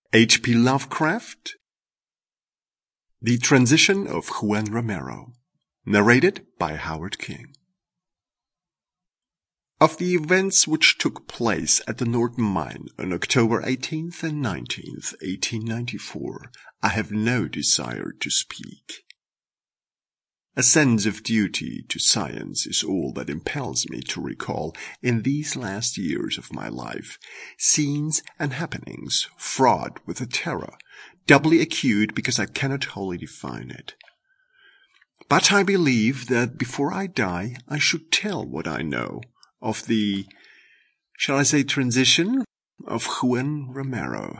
H.P. Lovecraft. The Transition of Juan Romero. Narrated by Howard King. Of the events which took place at the Norton Mine on October 18th and 19th, 1894, I have no desire to speak. A sense of duty to science is all that impels me to recall, in these last years of my life, scenes and happenings fraught with a terror, doubly acute because I cannot wholly define it. But I believe that before I die, I should tell what I know of the, shall I say, transition of Juan Romero.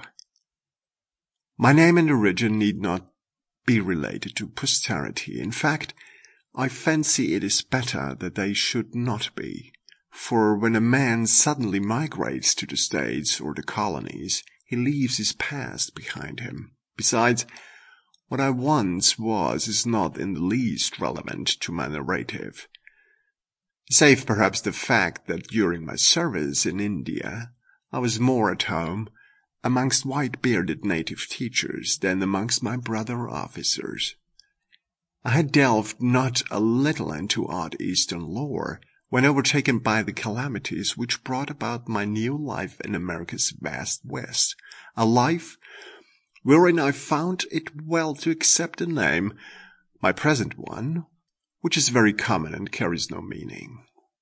My name and origin need not be related to posterity. In fact, I fancy it is better that they should not be, for when a man suddenly migrates to the States or the colonies, he leaves his past behind him. Besides, what I once was is not in the least relevant to my narrative, save perhaps the fact that during my service in India, I was more at home amongst white-bearded native teachers than amongst my brother officers. I had delved not a little into odd Eastern lore when overtaken by the calamities which brought about my new life in America's vast West, a life wherein I found it well to accept a name, my present one, which is very common and carries no meaning.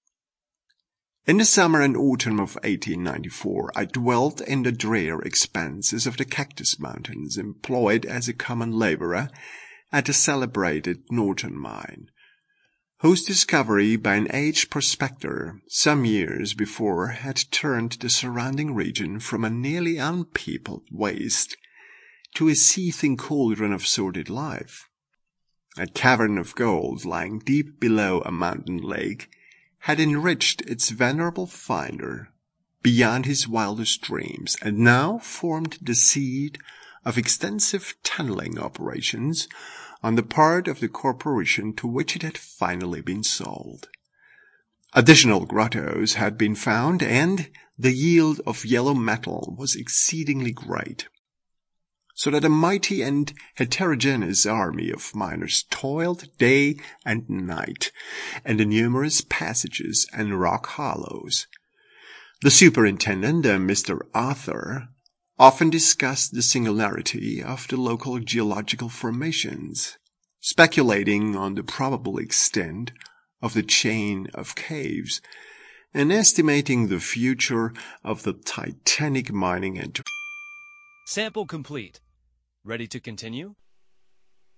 In the summer and autumn of 1894, I dwelt in the drear expanses of the Cactus Mountains, employed as a common laborer at the celebrated Norton Mine, whose discovery by an aged prospector some years before had turned the surrounding region from a nearly unpeopled waste to a seething cauldron of sordid life. A cavern of gold lying deep below a mountain lake had enriched its venerable finder beyond his wildest dreams, and now formed the seed of extensive tunneling operations on the part of the corporation to which it had finally been sold. Additional grottos had been found, and the yield of yellow metal was exceedingly great, so that a mighty and heterogeneous army of miners toiled day and night in the numerous passages and rock hollows. The superintendent, Mr. Arthur, often discussed the singularity of the local geological formations, speculating on the probable extent of the chain of caves, and estimating the future of the titanic mining enterprise. Sample complete. Ready to continue?